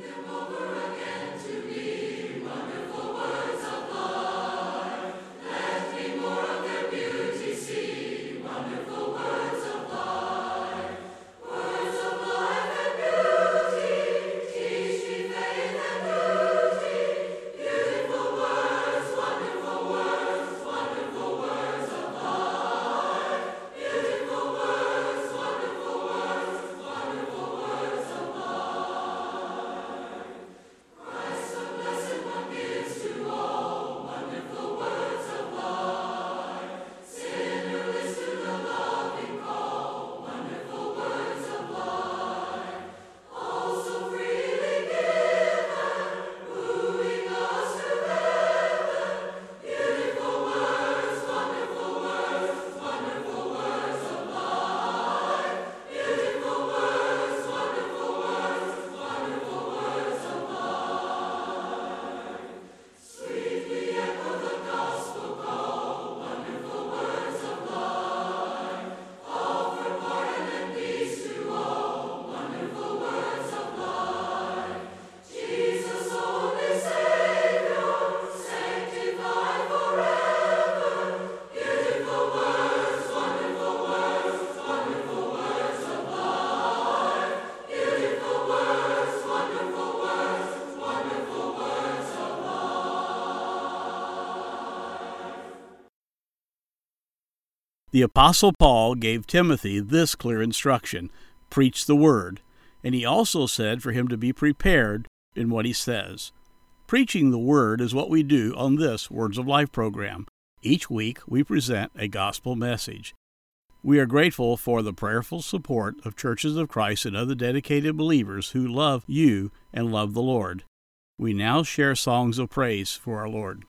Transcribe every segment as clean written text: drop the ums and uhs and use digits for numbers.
The Apostle Paul gave Timothy this clear instruction: preach the word. And he also said for him to be prepared in what he says. Preaching the word is what we do on this Words of Life program. Each week we present a gospel message. We are grateful for the prayerful support of Churches of Christ and other dedicated believers who love you and love the Lord. We now share songs of praise for our Lord.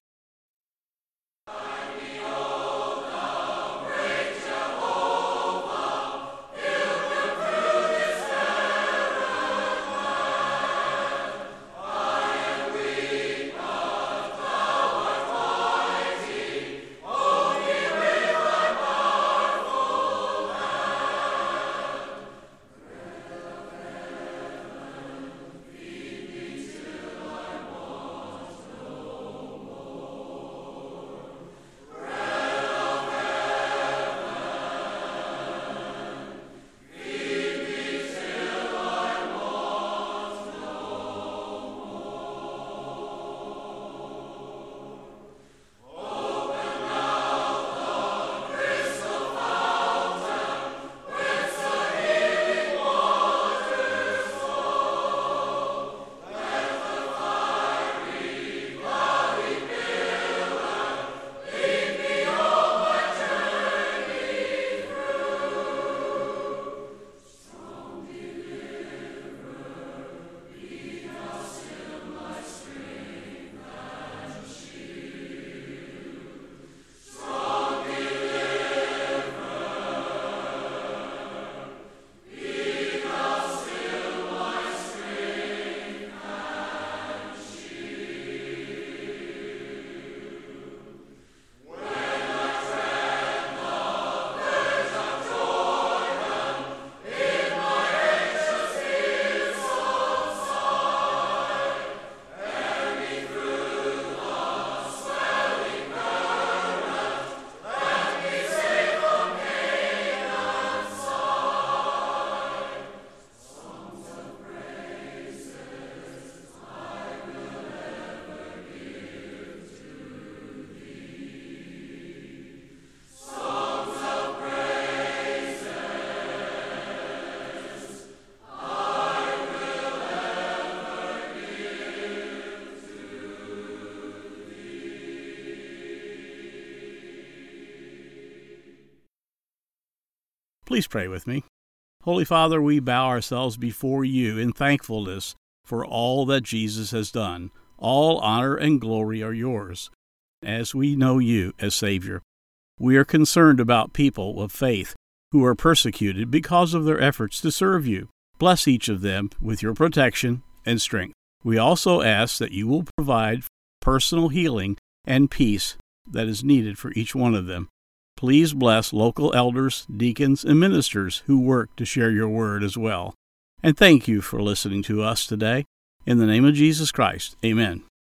Please pray with me. Holy Father, we bow ourselves before you in thankfulness for all that Jesus has done. All honor and glory are yours. As we know you as Savior, we are concerned about people of faith who are persecuted because of their efforts to serve you. Bless each of them with your protection and strength. We also ask that you will provide personal healing and peace that is needed for each one of them. Please bless local elders, deacons, and ministers who work to share your word as well. And thank you for listening to us today. In the name of Jesus Christ, amen.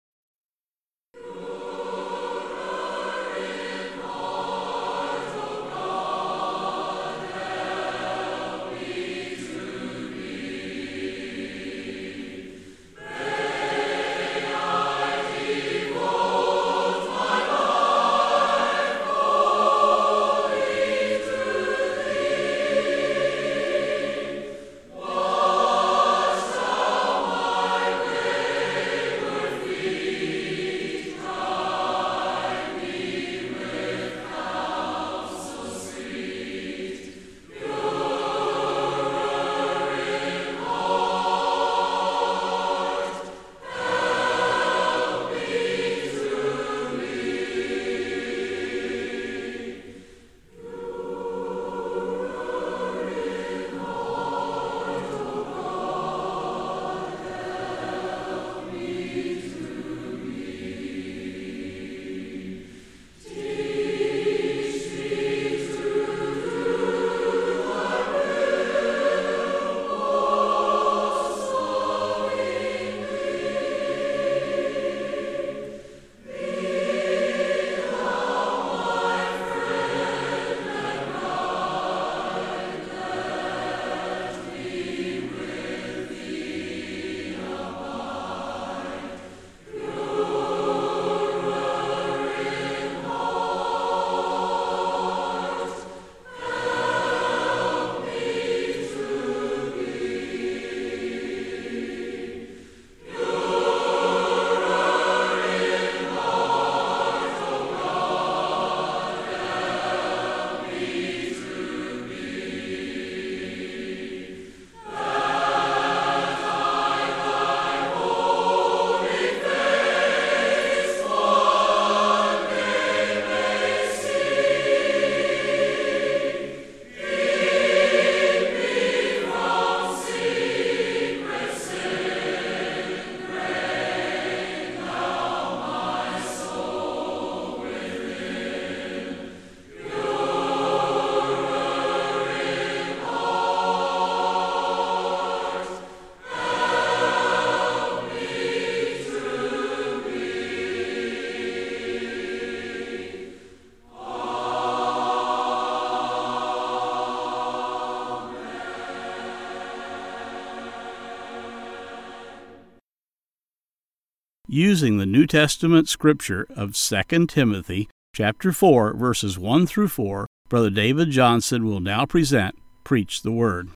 Using the New Testament scripture of 2 Timothy chapter 4, verses 1 through 4, Brother David Johnson will now present Preach the Word.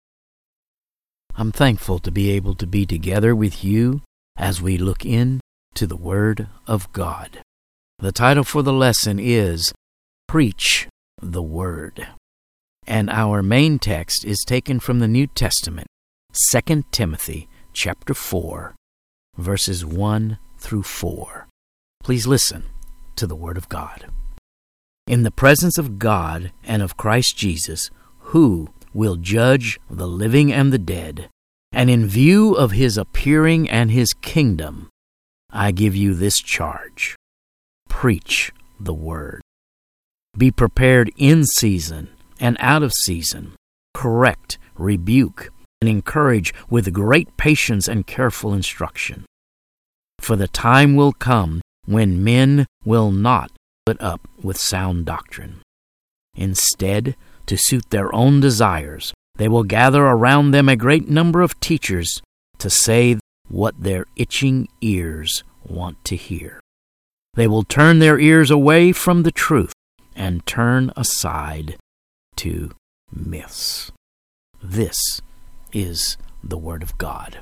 I'm thankful to be able to be together with you as we look into the Word of God. The title for the lesson is Preach the Word. And our main text is taken from the New Testament, 2 Timothy chapter 4, verses 1 through 4. Please listen to the Word of God. In the presence of God and of Christ Jesus, who will judge the living and the dead, and in view of his appearing and his kingdom, I give you this charge. Preach the Word. Be prepared in season and out of season. Correct, rebuke, and encourage with great patience and careful instruction. For the time will come when men will not put up with sound doctrine. Instead, to suit their own desires, they will gather around them a great number of teachers to say what their itching ears want to hear. They will turn their ears away from the truth and turn aside to myths. This is the Word of God.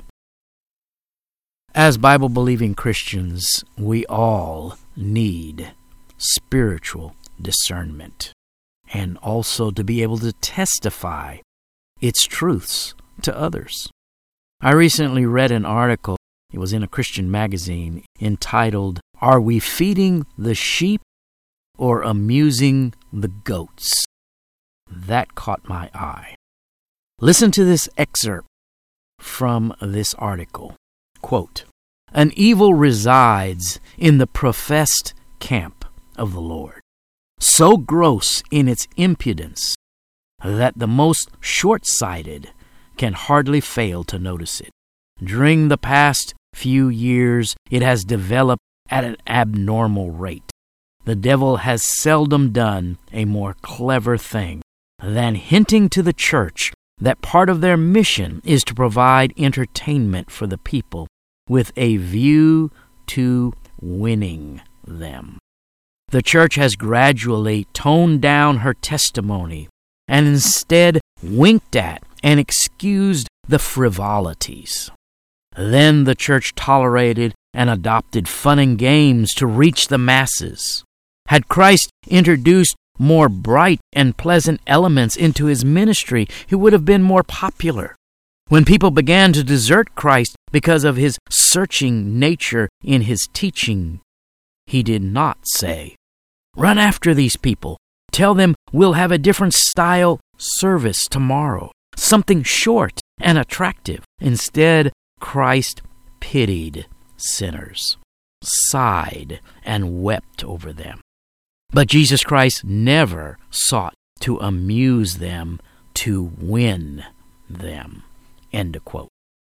As Bible-believing Christians, we all need spiritual discernment and also to be able to testify its truths to others. I recently read an article, it was in a Christian magazine, entitled, Are We Feeding the Sheep or Amusing the Goats? That caught my eye. Listen to this excerpt from this article. Quote, An evil resides in the professed camp of the Lord, so gross in its impudence that the most short-sighted can hardly fail to notice it. During the past few years, it has developed at an abnormal rate. The devil has seldom done a more clever thing than hinting to the church that part of their mission is to provide entertainment for the people with a view to winning them. The church has gradually toned down her testimony and instead winked at and excused the frivolities. Then the church tolerated and adopted fun and games to reach the masses. Had Christ introduced more bright and pleasant elements into his ministry, he would have been more popular. When people began to desert Christ because of his searching nature in his teaching, he did not say, "Run after these people. Tell them we'll have a different style service tomorrow, something short and attractive." Instead, Christ pitied sinners, sighed, and wept over them. But Jesus Christ never sought to amuse them, to win them. End of quote.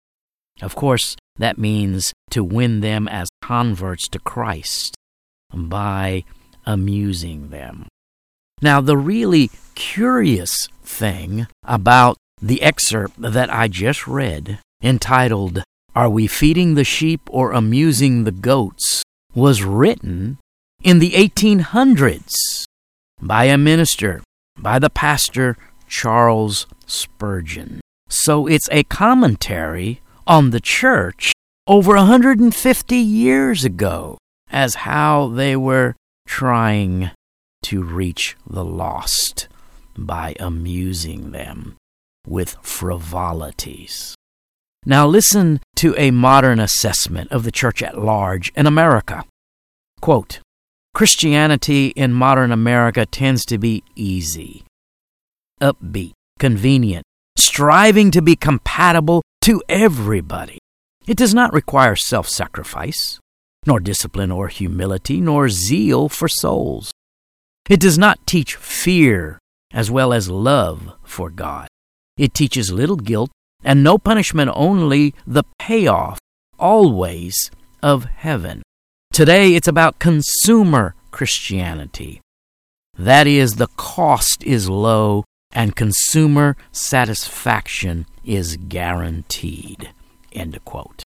Of course, that means to win them as converts to Christ by amusing them. Now, the really curious thing about the excerpt that I just read, entitled, "Are We Feeding the Sheep or Amusing the Goats?" was written in the 1800s by a minister, by the pastor Charles Spurgeon. So it's a commentary on the church over 150 years ago as how they were trying to reach the lost by amusing them with frivolities. Now listen to a modern assessment of the church at large in America. Quote, "Christianity in modern America tends to be easy, upbeat, convenient, striving to be compatible to everybody. It does not require self-sacrifice, nor discipline or humility, nor zeal for souls. It does not teach fear as well as love for God. It teaches little guilt and no punishment, only the payoff, always, of heaven. Today it's about consumer Christianity. That is, the cost is low and consumer satisfaction is guaranteed." End of quote.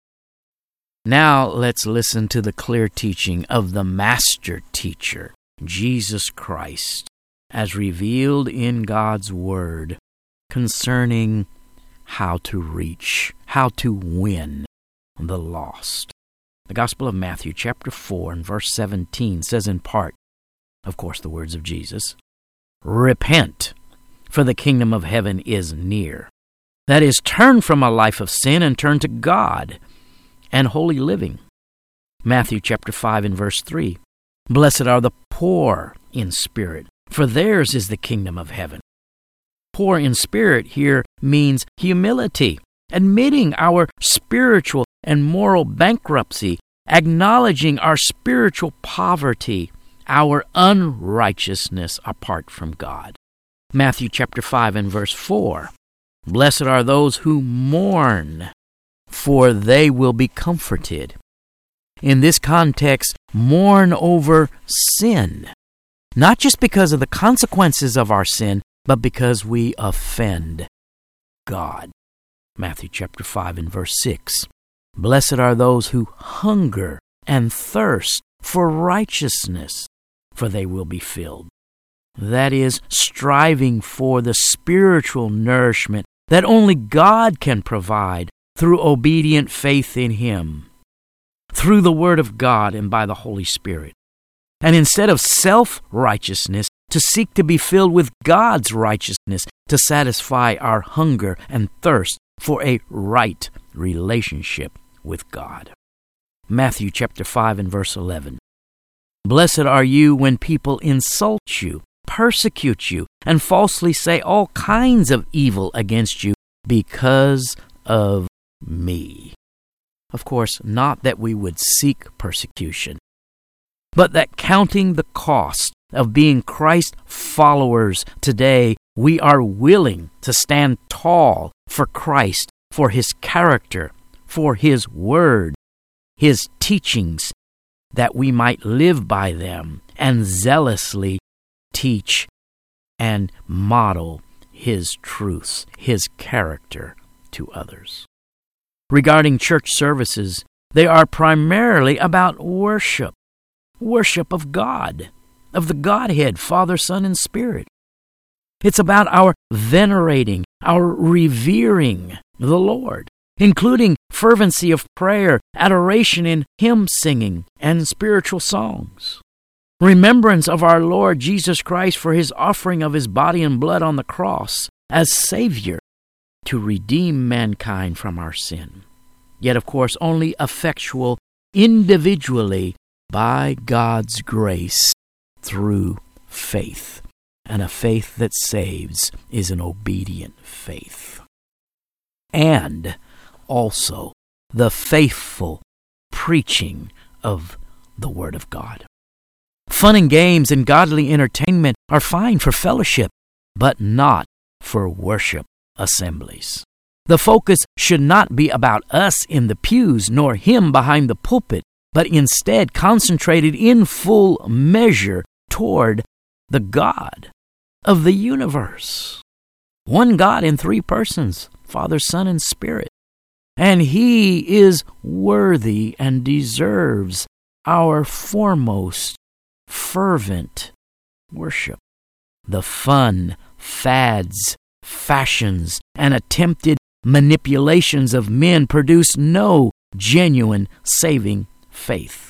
Now let's listen to the clear teaching of the master teacher, Jesus Christ, as revealed in God's Word concerning how to reach, how to win the lost. The Gospel of Matthew, chapter 4, and verse 17 says in part, of course the words of Jesus, "Repent, for the kingdom of heaven is near." That is, turn from a life of sin and turn to God and holy living. Matthew chapter 5 and verse 3, "Blessed are the poor in spirit, for theirs is the kingdom of heaven." Poor in spirit here means humility, admitting our spiritual and moral bankruptcy, acknowledging our spiritual poverty, our unrighteousness apart from God. Matthew chapter 5 and verse 4, "Blessed are those who mourn, for they will be comforted." In this context, mourn over sin, not just because of the consequences of our sin, but because we offend God. Matthew chapter 5 and verse 6, "Blessed are those who hunger and thirst for righteousness, for they will be filled." That is, striving for the spiritual nourishment that only God can provide through obedient faith in Him, through the Word of God and by the Holy Spirit. And instead of self-righteousness, to seek to be filled with God's righteousness to satisfy our hunger and thirst for a right relationship with God. Matthew chapter 5 and verse 11, "Blessed are you when people insult you, persecute you, and falsely say all kinds of evil against you because of me." Of course, not that we would seek persecution, but that counting the cost of being Christ followers today, we are willing to stand tall for Christ, for His character, for His Word, His teachings, that we might live by them and zealously teach and model His truths, His character to others. Regarding church services, they are primarily about worship of God, of the Godhead, Father, Son, and Spirit. It's about our venerating, our revering the Lord, including fervency of prayer, adoration in hymn singing, and spiritual songs. Remembrance of our Lord Jesus Christ for His offering of His body and blood on the cross as Savior to redeem mankind from our sin. Yet, of course, only effectual individually by God's grace through faith. And a faith that saves is an obedient faith. And also the faithful preaching of the Word of God. Fun and games and godly entertainment are fine for fellowship, but not for worship assemblies. The focus should not be about us in the pews, nor him behind the pulpit, but instead concentrated in full measure toward the God of the universe. One God in three persons, Father, Son, and Spirit. And He is worthy and deserves our foremost fervent worship. The fun, fads, fashions, and attempted manipulations of men produce no genuine saving faith.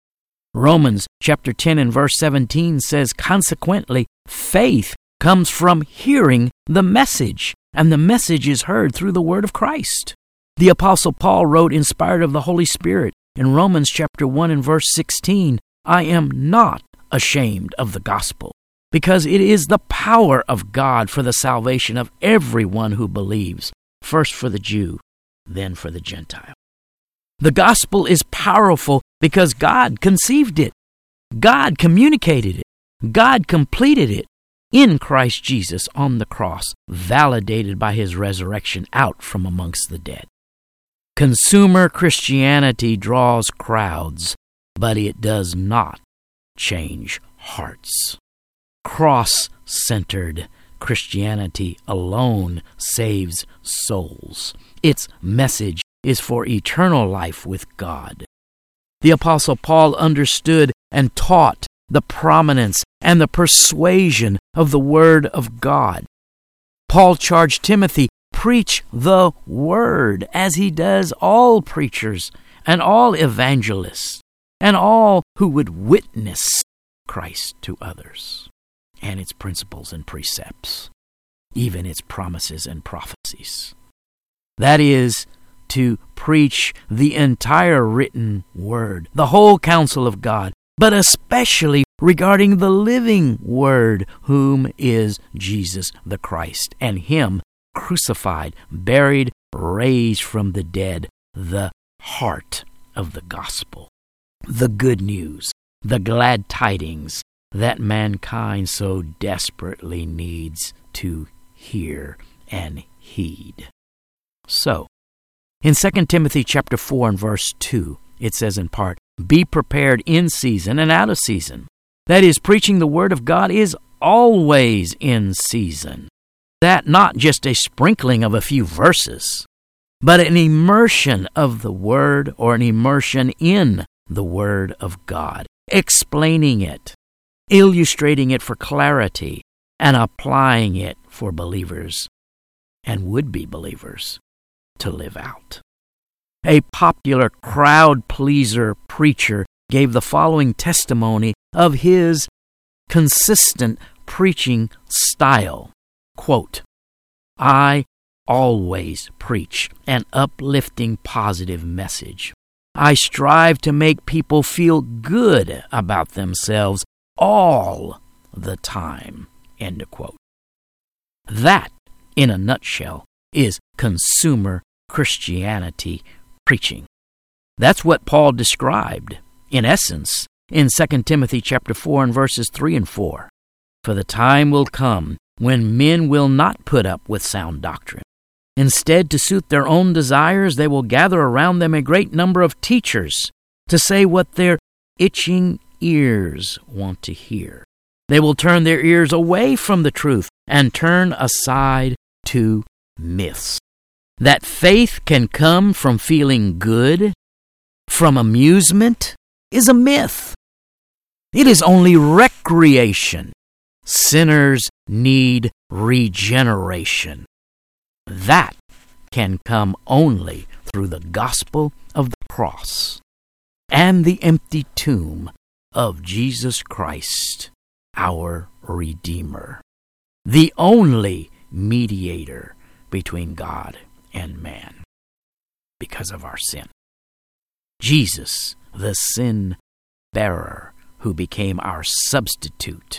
Romans chapter 10 and verse 17 says, consequently, faith comes from hearing the message, and the message is heard through the word of Christ. The Apostle Paul wrote, inspired of the Holy Spirit, in Romans chapter 1 and verse 16, I am not ashamed of the gospel, because it is the power of God for the salvation of everyone who believes, first for the Jew, then for the Gentile. The gospel is powerful because God conceived it. God communicated it. God completed it in Christ Jesus on the cross, validated by His resurrection out from amongst the dead. Consumer Christianity draws crowds, but it does not change hearts. Cross-centered Christianity alone saves souls. Its message is for eternal life with God. The Apostle Paul understood and taught the prominence and the persuasion of the Word of God. Paul charged Timothy, preach the Word, as he does all preachers and all evangelists and all who would witness Christ to others, and its principles and precepts, even its promises and prophecies. That is, to preach the entire written Word, the whole counsel of God, but especially regarding the living Word, whom is Jesus the Christ, and Him crucified, buried, raised from the dead, the heart of the gospel, the good news, the glad tidings that mankind so desperately needs to hear and heed. So, in 2 Timothy chapter 4 and verse 2, it says in part, be prepared in season and out of season. That is, preaching the Word of God is always in season. That not just a sprinkling of a few verses, but an immersion of the Word, or an immersion in the Word of God, explaining it, illustrating it for clarity, and applying it for believers and would-be believers to live out. A popular crowd-pleaser preacher gave the following testimony of his consistent preaching style. Quote, I always preach an uplifting, positive message. I strive to make people feel good about themselves all the time. End of quote. That, in a nutshell, is consumer Christianity preaching. That's what Paul described, in essence, in 2 Timothy chapter 4 and verses 3 and 4. For the time will come when men will not put up with sound doctrine. Instead, to suit their own desires, they will gather around them a great number of teachers to say what their itching ears want to hear. They will turn their ears away from the truth and turn aside to myths. That faith can come from feeling good, from amusement, is a myth. It is only recreation. Sinners need regeneration. That can come only through the gospel of the cross and the empty tomb of Jesus Christ, our Redeemer, the only mediator between God and man because of our sin. Jesus, the sin bearer, who became our substitute,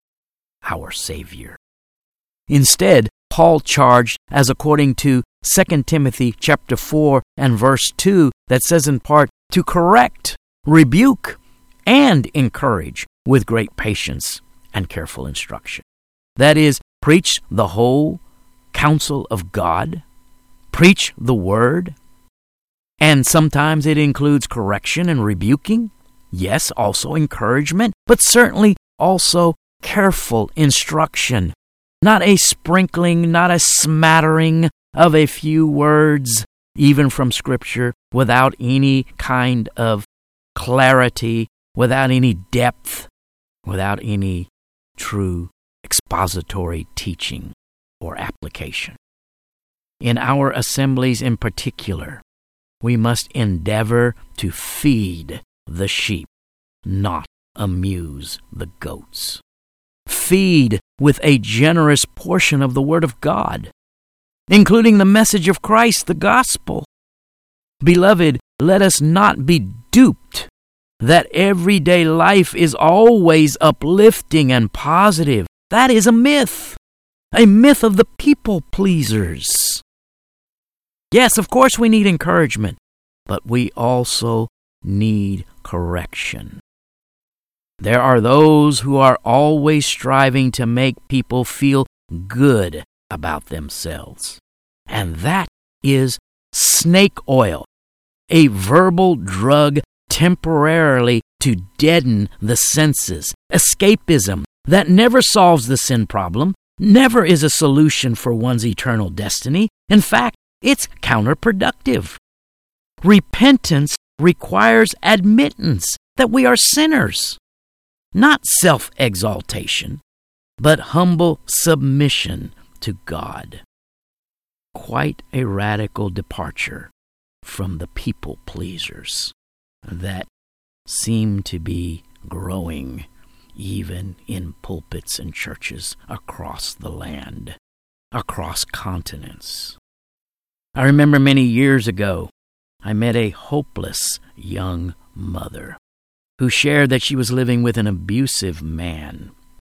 our Savior. Instead, Paul charged, as according to 2 Timothy chapter 4 and verse 2, that says in part, to correct, rebuke, and encourage with great patience and careful instruction. That is, preach the whole counsel of God, preach the word, and sometimes it includes correction and rebuking. Yes, also encouragement, but certainly also careful instruction. Not a sprinkling, not a smattering of a few words, even from Scripture, without any kind of clarity, without any depth, without any true expository teaching or application. In our assemblies in particular, we must endeavor to feed the sheep, not amuse the goats. Feed with a generous portion of the Word of God, including the message of Christ, the gospel. Beloved, let us not be duped that everyday life is always uplifting and positive. That is a myth of the people pleasers. Yes, of course we need encouragement, but we also need correction. There are those who are always striving to make people feel good about themselves. And that is snake oil, a verbal drug temporarily to deaden the senses, escapism that never solves the sin problem, never is a solution for one's eternal destiny. In fact, it's counterproductive. Repentance requires admittance that we are sinners. Not self-exaltation, but humble submission to God. Quite a radical departure from the people pleasers that seem to be growing even in pulpits and churches across the land, across continents. I remember many years ago, I met a hopeless young mother who shared that she was living with an abusive man.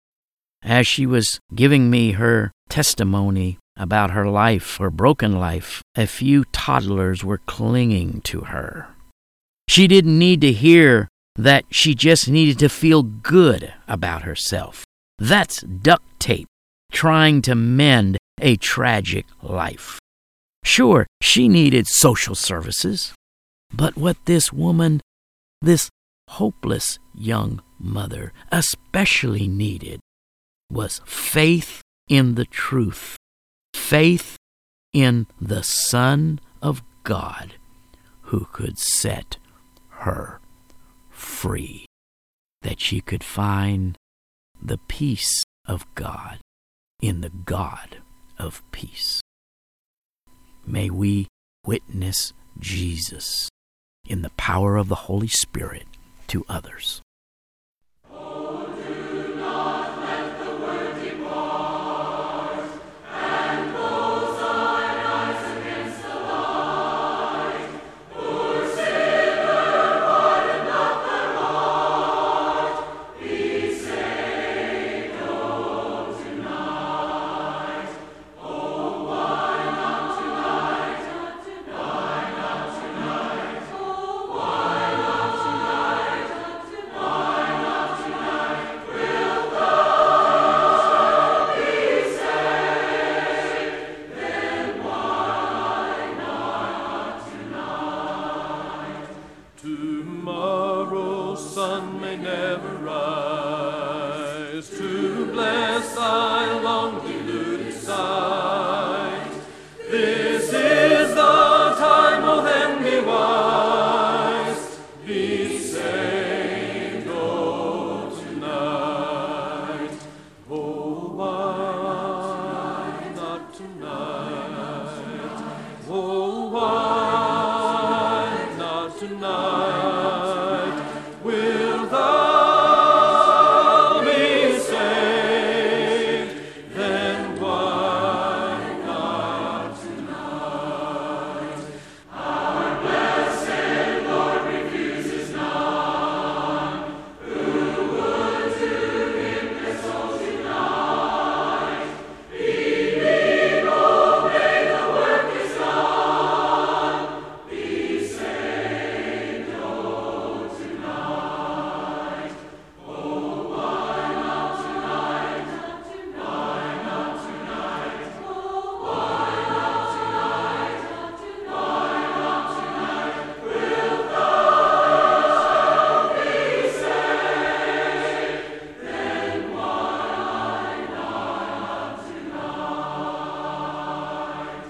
As she was giving me her testimony about her life, her broken life, a few toddlers were clinging to her. She didn't need to hear that she just needed to feel good about herself. That's duct tape trying to mend a tragic life. Sure, she needed social services, but what this woman, this hopeless young mother, especially needed was faith in the truth, faith in the Son of God who could set her free, that she could find the peace of God in the God of peace. May we witness Jesus in the power of the Holy Spirit to others. Tomorrow's sun may never rise to bless thy long deluded sight. This is the time, oh then be wise, be saved, oh tonight. Oh why not tonight? Oh why not tonight? Will thou be saved? Then why not tonight? Our blessed Lord refuses none who would to him their souls unite. Believe, obey, the work is done. Be saved, oh tonight. Oh, why not tonight? Why not tonight? Why not tonight? Why not tonight? Will thou be saved? Then why not tonight?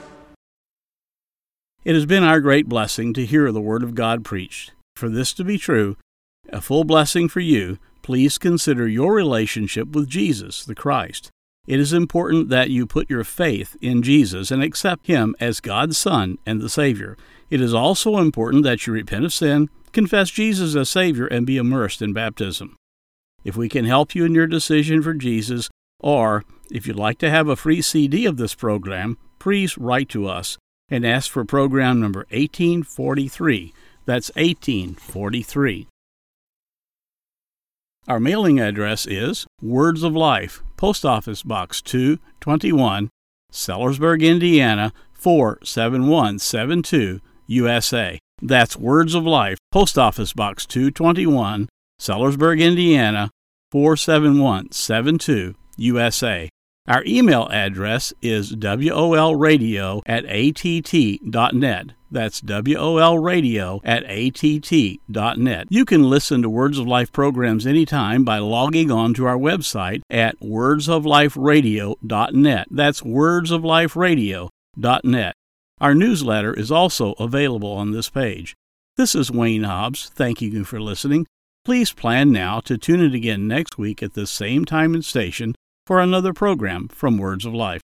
It has been our great blessing to hear the Word of God preached. For this to be true, a full blessing for you, please consider your relationship with Jesus, the Christ. It is important that you put your faith in Jesus and accept Him as God's Son and the Savior. It is also important that you repent of sin, confess Jesus as Savior, and be immersed in baptism. If we can help you in your decision for Jesus, or if you'd like to have a free CD of this program, please write to us and ask for program number 1843. That's 1843. Our mailing address is Words of Life, Post Office Box 221, Sellersburg, Indiana 47172, USA. That's Words of Life, Post Office Box 221, Sellersburg, Indiana 47172, USA. Our email address is wolradio@att.net. That's wolradio@att.net. You can listen to Words of Life programs anytime by logging on to our website at wordsofliferadio.net. That's wordsofliferadio.net. Our newsletter is also available on this page. This is Wayne Hobbs. Thank you for listening. Please plan now to tune in again next week at the same time and station for another program from Words of Life.